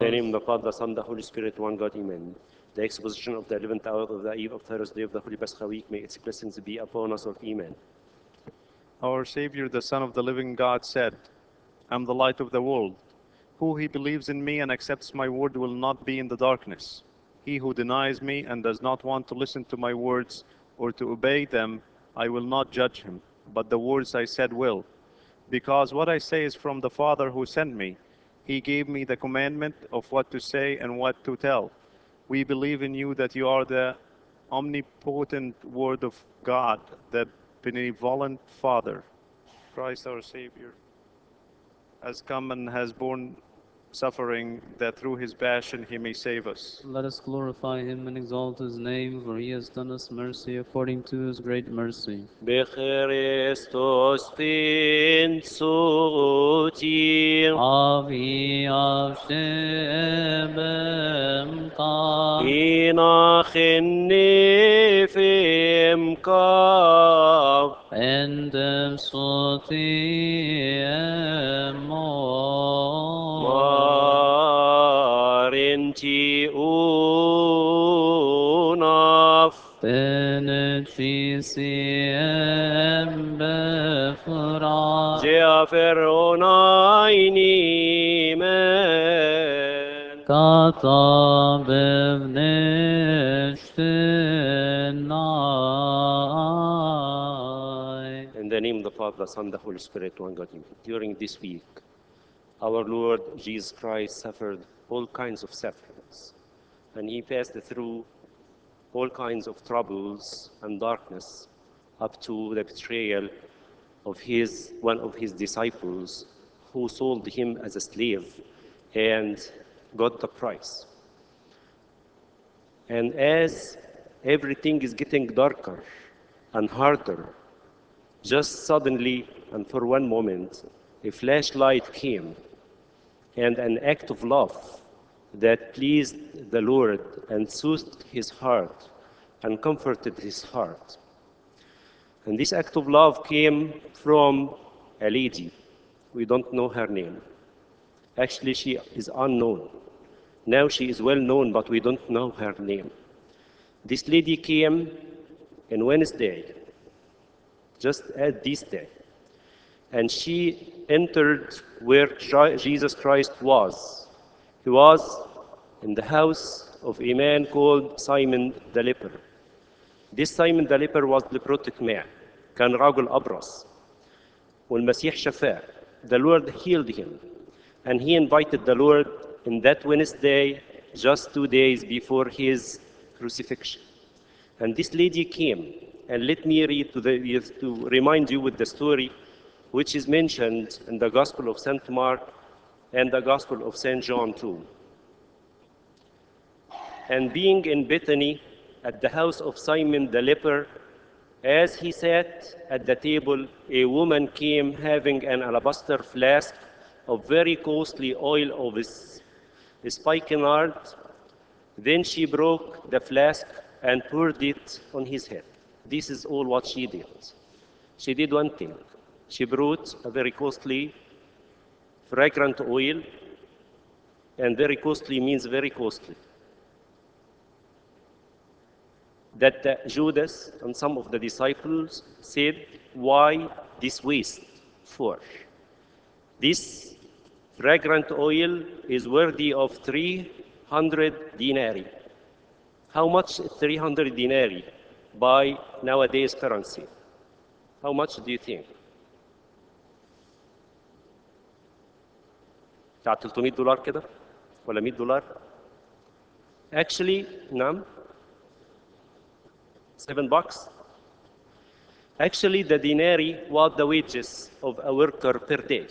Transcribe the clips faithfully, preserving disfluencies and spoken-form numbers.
the name of the Father, the Son, the Holy Spirit, one God, Amen. The exposition of the eleventh hour of the eve of Thursday of the Holy Pascha week, may its blessings be upon us of Amen. Our Savior, the Son of the living God, said, I am the light of the world. Who he believes in me and accepts my word will not be in the darkness. He who denies me and does not want to listen to my words or to obey them, I will not judge him, but the words I said will. Because what I say is from the Father who sent me. He gave me the commandment of what to say and what to tell. We believe in you that you are the omnipotent Word of God, the benevolent Father. Christ our Savior has come and has borne suffering, that through his passion he may save us. Let us glorify him and exalt his name, for he has done us mercy according to his great mercy. Bechristos pin suti, Avi av Shebem ka, inach in nefim kav, endem soti emo, marinti unaf, beneficiem befra, Jeafer onaini men. kata bevneshtenai. In the name of the Father, the Son, the Holy Spirit, one God. Amen. During this week, our Lord Jesus Christ suffered all kinds of sufferings, and he passed through all kinds of troubles and darkness up to the betrayal of his one of his disciples, who sold him as a slave and got the price. And as everything is getting darker and harder, just suddenly and for one moment, a flashlight came, and an act of love that pleased the Lord and soothed his heart and comforted his heart. And this act of love came from a lady. We don't know her name. Actually, she is unknown. Now she is well known, but we don't know her name. This lady came on Wednesday, just at this day, and she entered where Jesus Christ was. He was in the house of a man called Simon the leper. This Simon the leper was leprotic man. كان رجل أبرص. والمسيح شفاه. The Lord healed him. And he invited the Lord in that Wednesday, just two days before his crucifixion. And this lady came, and let me read to, the, to remind you with the story which is mentioned in the Gospel of Saint Mark and the Gospel of Saint John too. And being in Bethany at the house of Simon the leper, as he sat at the table, a woman came having an alabaster flask of very costly oil of spikenard. Then she broke the flask and poured it on his head. This is all what she did. She did one thing. She brought a very costly, fragrant oil, and very costly means very costly. That uh, Judas and some of the disciples said, why this waste for? This fragrant oil is worthy of three hundred denarii. How much three hundred denarii by nowadays currency? How much do you think? بتاع ثلاثمية دولار كده ولا مية دولار؟ Actually, نعم. Seven bucks. Actually, the denarii was the wages of a worker per day.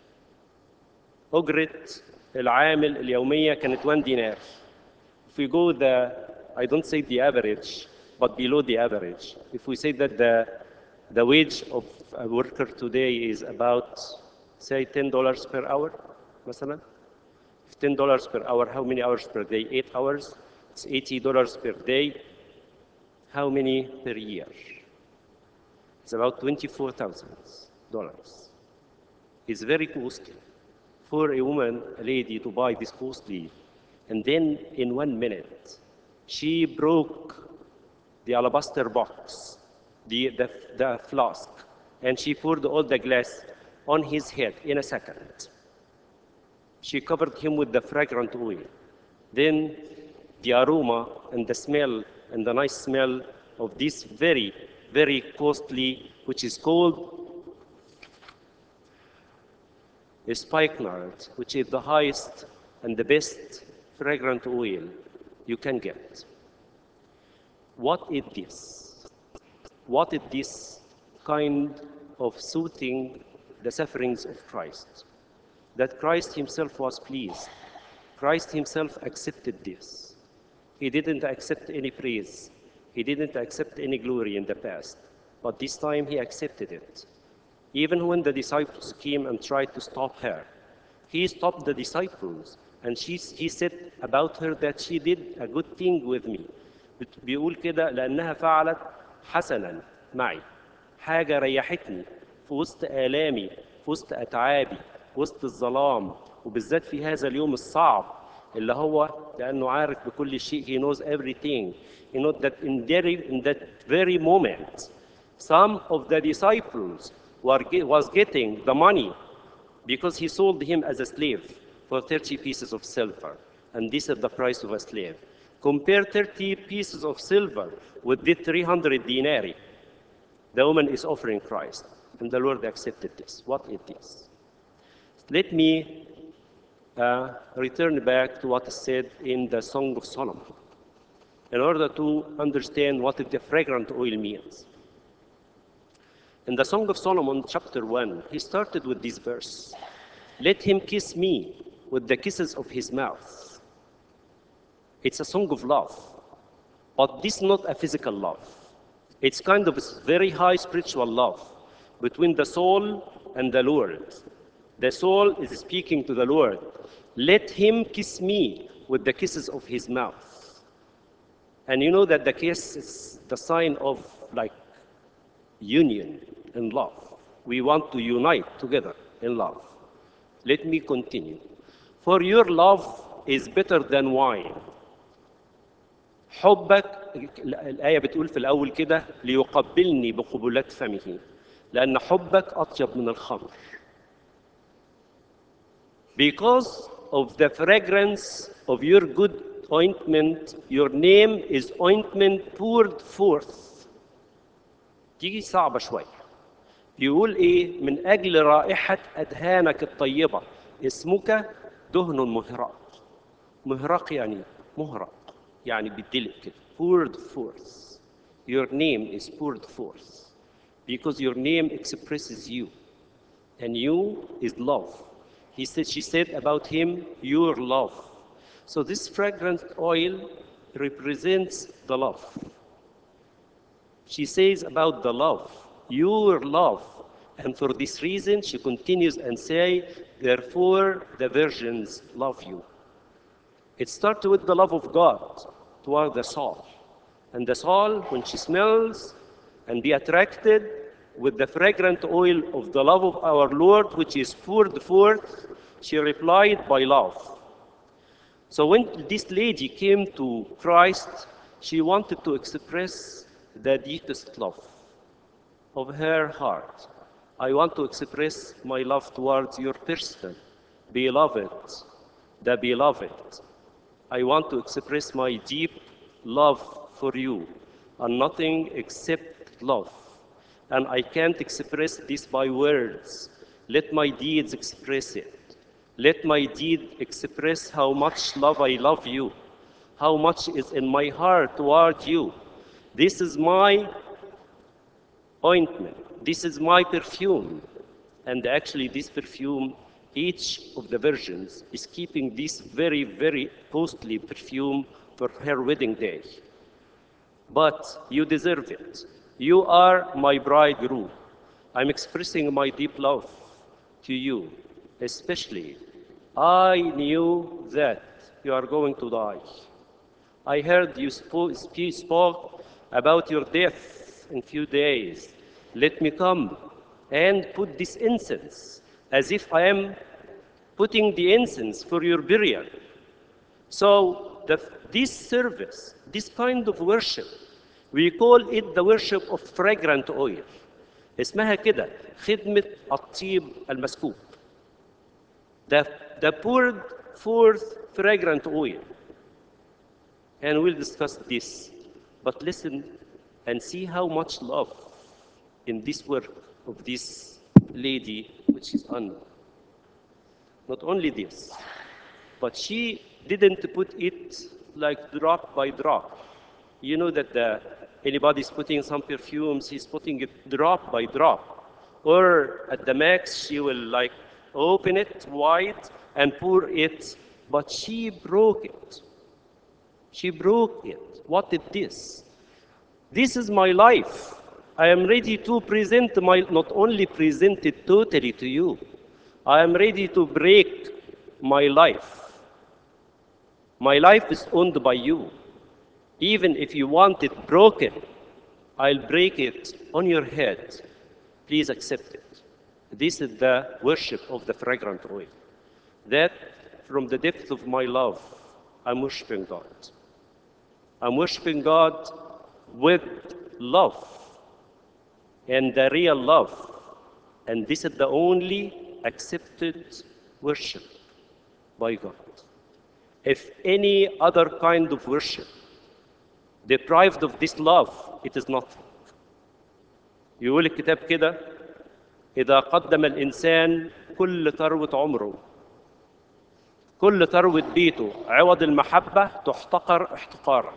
أجرة العامل اليومية كانت one dinar. If we go the, I don't say the average, but below the average. If we say that the, the wage of a worker today is about, say, ten dollars per hour, مثلا. ten dollars per hour, how many hours per day? Eight hours. It's eighty dollars per day. How many per year? It's about twenty-four thousand dollars. It's very costly for a woman, a lady, to buy this costly And then, in one minute, she broke the alabaster box, the, the, the flask, and she poured all the glass on his head in a second. She covered him with the fragrant oil. Then the aroma and the smell and the nice smell of this very, very costly, which is called spikenard, which is the highest and the best fragrant oil you can get. What is this? What is this kind of soothing the sufferings of Christ? That Christ himself was pleased. Christ himself accepted this. He didn't accept any praise. He didn't accept any glory in the past. But this time he accepted it. Even when the disciples came and tried to stop her, he stopped the disciples. And she, he said about her that she did a good thing with me. بيقول كده لأنها فعلت حسنا معي. حاجة ريحتني في وسط آلامي، في وسط أتعابي، في وسط الظلام، وبالذات في هذا اليوم الصعب اللي هو لأنه عارف بكل شيء. He knows everything. He knows that in, very, in that very moment, some of the disciples were, was getting the money because he sold him as a slave for thirty pieces of silver. And this is the price of a slave. Compare thirty pieces of silver with the three hundred denarii the woman is offering Christ. And the Lord accepted this. What is this? Let me uh, return back to what is said in the Song of Solomon in order to understand what the fragrant oil means. In the Song of Solomon, chapter one, he started with this verse. Let him kiss me with the kisses of his mouth. It's a song of love, but this is not a physical love. It's kind of a very high spiritual love between the soul and the Lord. The soul is speaking to the Lord. Let him kiss me with the kisses of his mouth. And you know that the kiss is the sign of like union in love. We want to unite together in love. Let me continue. For your love is better than wine. حبك الآية بتقول في الأول كده ليقبلني بقبلات فمه لأن حبك أطيب من الخمر. Because of the fragrance of your good ointment, your name is ointment poured forth. دي صعبة شوية. بيقول إيه؟ من أجل رائحة أدهانك الطيبة اسمك دهن مهراق. مهراق يعني مهرق. يعني بيدلق كده. Poured forth. Your name is poured forth. Because your name expresses you. And you is love. He said, she said about him, your love. So this fragrant oil represents the love. She says about the love, your love. And for this reason, she continues and say, therefore the virgins love you. It starts with the love of God toward the soul. And the soul, when she smells and be attracted with the fragrant oil of the love of our Lord, which is poured forth, she replied by love. So when this lady came to Christ, she wanted to express the deepest love of her heart. I want to express my love towards your person, beloved, the beloved. I want to express my deep love for you, and nothing except love. And I can't express this by words. Let my deeds express it. Let my deed express how much love I love you, how much is in my heart toward you. This is my ointment. This is my perfume. And actually this perfume, each of the virgins is keeping this very, very costly perfume for her wedding day. But you deserve it. You are my bridegroom. I'm expressing my deep love to you, especially. I knew that you are going to die. I heard you spoke, spoke about your death in few days. Let me come and put this incense as if I am putting the incense for your burial. So the, this service, this kind of worship, we call it the worship of fragrant oil. اسمها كده خدمة الطيب المسكوب. The, the poured forth fragrant oil. And we'll discuss this. But listen and see how much love in this work of this lady, which is Anna. Not only this, but she didn't put it like drop by drop. You know that the, anybody's putting some perfumes, he's putting it drop by drop. Or at the max, she will like open it wide and pour it, but she broke it. She broke it. What is this? This is my life. I am ready to present my, not only present it totally to you, I am ready to break my life. My life is owned by you. Even if you want it broken, I'll break it on your head. Please accept it. This is the worship of the fragrant oil. That from the depth of my love, I'm worshiping God. I'm worshiping God with love and the real love. And this is the only accepted worship by God. If any other kind of worship deprived of this love, it is nothing. يقول الكتاب كده إذا قدم الإنسان كل ثروة عمره كل ثروة بيته عوض المحبة تحتقر احتقارا.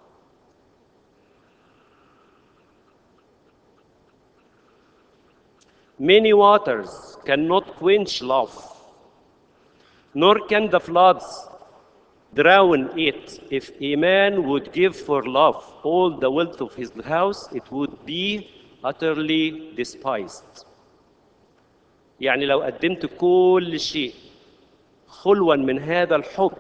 Many waters cannot quench love, nor can the floods drown it. If a man would give for love all the wealth of his house, it would be utterly despised. يعني لو قدمت كل شيء خلوا من هذا الحب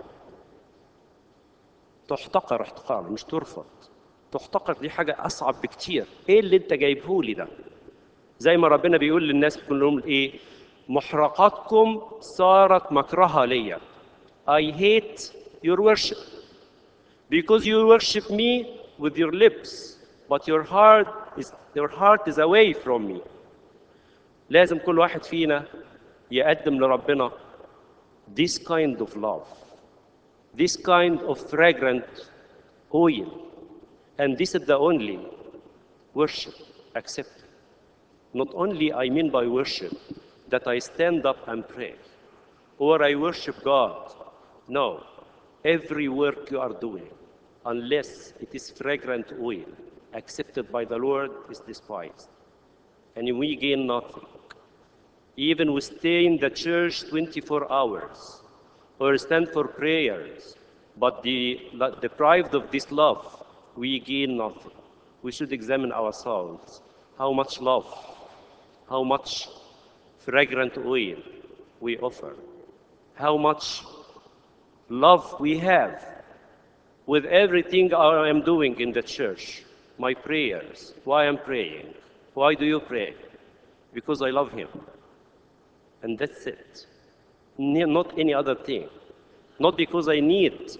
تحتقر احتقار مش ترفض. تحتقر دي حاجة أصعب بكتير. إيه اللي أنت جايبه لي ده؟ زي ما ربنا بيقول للناس كلهم إيه؟ محرقاتكم صارت مكرهة ليا. I hate your worship because you worship me with your lips, but your heart is your heart is away from me. لازم كل واحد فينا يقدم لربنا this kind of love, this kind of fragrant oil, and this is the only worship accepted. Not only I mean by worship that I stand up and pray, or I worship God. No, every work you are doing, unless it is fragrant oil, accepted by the Lord, is despised. And we gain nothing. Even we stay in the church twenty-four hours, or stand for prayers, but the, deprived of this love, we gain nothing. We should examine ourselves. How much love, how much fragrant oil we offer, how much love we have with everything I am doing in the church, my prayers, why I'm praying. Why do you pray? Because I love him. And that's it. Not any other thing. Not because I need.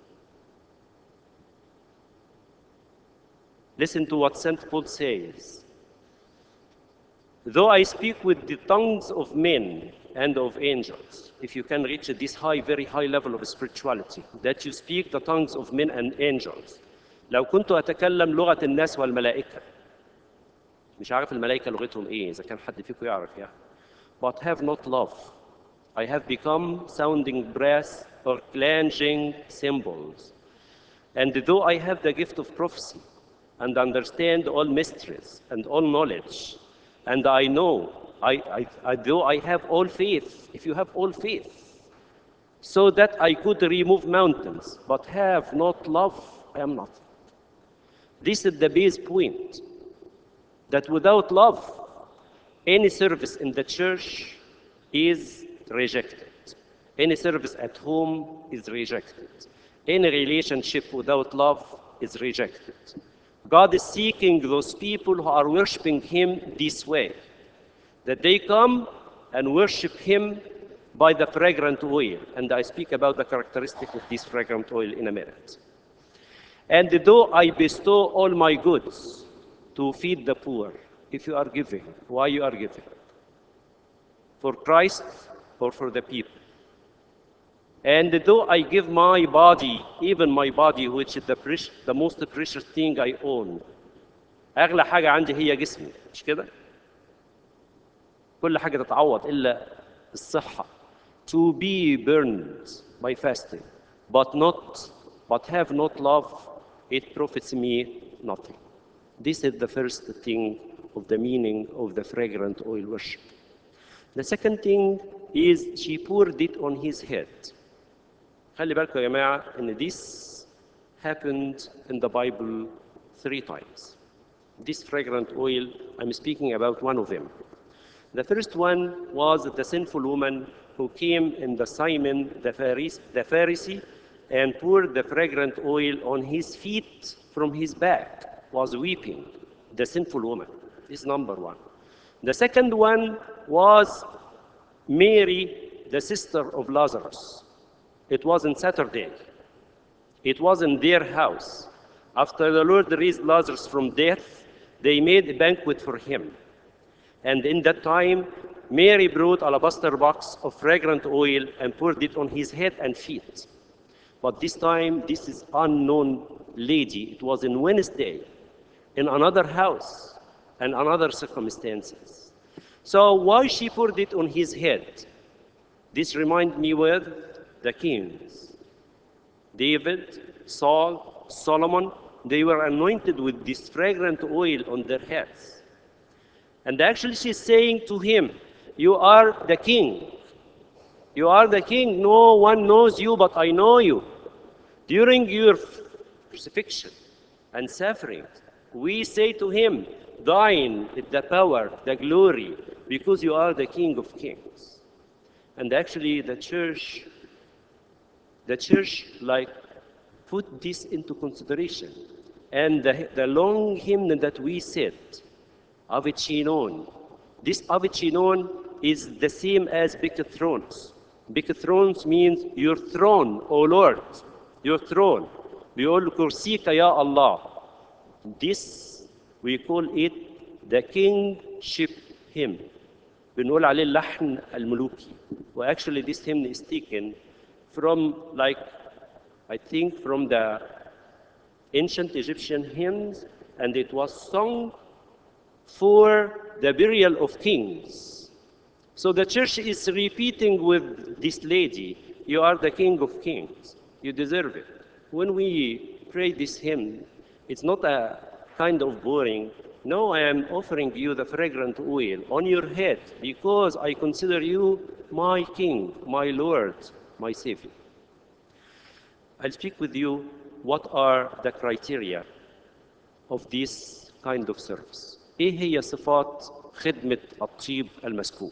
Listen to what Saint Paul says. Though I speak with the tongues of men and of angels, if you can reach this high, very high level of spirituality, that you speak the tongues of men and angels. لو كنت أتكلم لغة الناس والملائكة. مش عارف الملائكة لغتهم إيه، إذا كان حد فيكم يعرف يعني. But have not love. I have become sounding brass or clanging cymbals. And though I have the gift of prophecy and understand all mysteries and all knowledge, and I know, I, I, I, though I have all faith, if you have all faith, so that I could remove mountains, but have not love, I am nothing. This is the base point, that without love, any service in the church is rejected. Any service at home is rejected. Any relationship without love is rejected. God is seeking those people who are worshiping him this way, that they come and worship him by the fragrant oil. And I speak about the characteristic of this fragrant oil in a minute. And though I bestow all my goods to feed the poor, if you are giving, why you are giving? For Christ or for the people? And though I give my body, even my body, which is the, precious, the most precious thing I own, أغلى حاجة عندي هي جسمي، مش كده؟ كل حاجة تتعوض إلا الصحة. To be burned by fasting, but not, but have not love, it profits me nothing. This is the first thing of the meaning of the fragrant oil worship. The second thing is she poured it on his head. خلي بالكم يا جماعة إن this happened in the Bible three times. This fragrant oil, I'm speaking about one of them. The first one was the sinful woman who came in the Simon the Pharisee, the Pharisee and poured the fragrant oil on his feet from his back, was weeping, the sinful woman. This is number one. The second one was Mary, the sister of Lazarus. It was on Saturday. It was in their house. After the Lord raised Lazarus from death, they made a banquet for him. And in that time, Mary brought an alabaster box of fragrant oil and poured it on his head and feet. But this time, this is unknown lady. It was in Wednesday, in another house and another circumstances. So why she poured it on his head? This reminds me with the kings. David, Saul, Solomon, they were anointed with this fragrant oil on their heads. And actually she's saying to him, you are the king. You are the king. No one knows you, but I know you. During your crucifixion and suffering, we say to him, thine is the power, the glory, because you are the King of Kings. And actually the church, the church like put this into consideration. And the, the long hymn that we said, Ave Chinon, this Ave Chinon is the same as Big Thrones. Big Thrones means your throne, O Lord, your throne. بيقول كرسيك يا الله. This we call it the kingship hymn. بنقول عليه اللحن الملوكي. Well, actually this hymn is taken from, like, I think from the ancient Egyptian hymns, and it was sung for the burial of kings. So the church is repeating with this lady, you are the King of Kings, you deserve it. When we pray this hymn, it's not a kind of boring, no, I am offering you the fragrant oil on your head because I consider you my King, my Lord, my Savior. I'll speak with you what are the criteria of this kind of service. إيه هي صفات خدمة الطيب المسكوب؟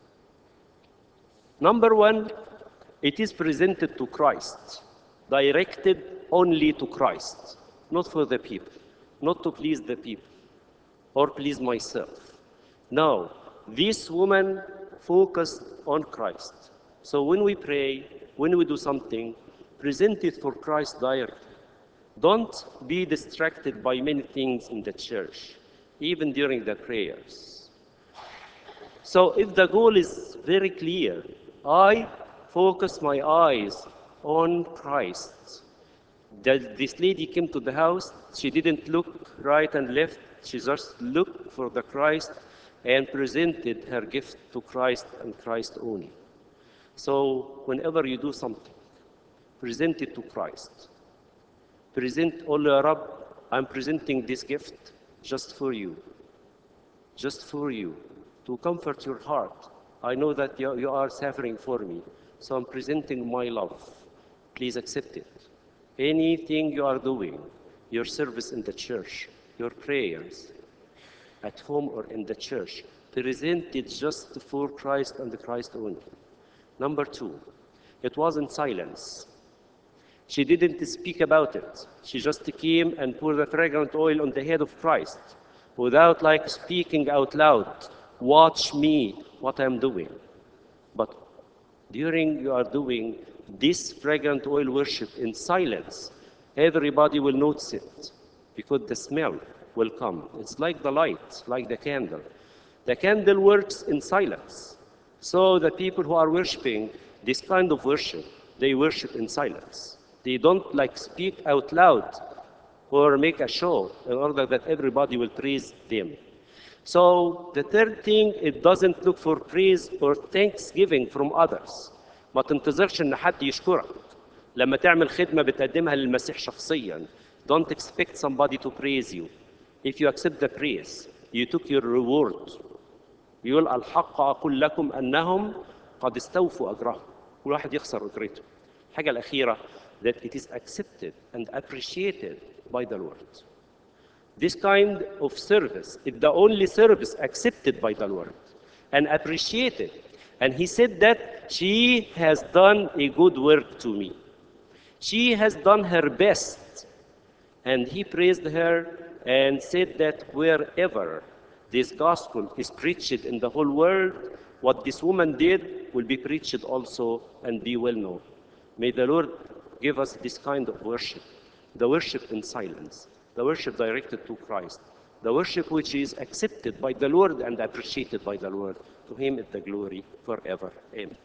Number one, it is presented to Christ, directed only to Christ, not for the people, not to please the people or please myself. No, this woman focused on Christ. So when we pray, when we do something, present it for Christ directly. Don't be distracted by many things in the church, even during the prayers. So if the goal is very clear, I focus my eyes on Christ. That this lady came to the house, she didn't look right and left, she just looked for the Christ and presented her gift to Christ and Christ only. So whenever you do something, present it to Christ. Present, oh Rab, I'm presenting this gift just for you, just for you, to comfort your heart. I know that you, you are suffering for me, so I'm presenting my love. Please accept it. Anything you are doing, your service in the church, your prayers, at home or in the church, present it just for Christ and Christ only. Number two, it was in silence. She didn't speak about it. She just came and poured the fragrant oil on the head of Christ without like speaking out loud, watch me, what I'm doing. But During you are doing this fragrant oil worship in silence, everybody will notice it because the smell will come. It's like the light, like the candle. The candle works in silence. So the people who are worshiping this kind of worship, they worship in silence. They don't like speak out loud or make a show in order that everybody will praise them. So the third thing, it doesn't look for praise or thanksgiving from others. ما تنتظرش ان حد يشكرك. لما تعمل خدمة بتقدمها للمسيح شخصيا. Don't expect somebody to praise you. If you accept the praise, you took your reward. يقول الحق أقول لكم أنهم قد استوفوا أجرهم. كل واحد يخسر أجرته. الحاجة الأخيرة, that it is accepted and appreciated by the Lord. This kind of service is the only service accepted by the Lord and appreciated. And he said that she has done a good work to me. She has done her best. And he praised her and said that wherever this gospel is preached in the whole world, what this woman did will be preached also and be well known. May the Lord give us this kind of worship, the worship in silence, the worship directed to Christ, the worship which is accepted by the Lord and appreciated by the Lord. To him is the glory forever. Amen.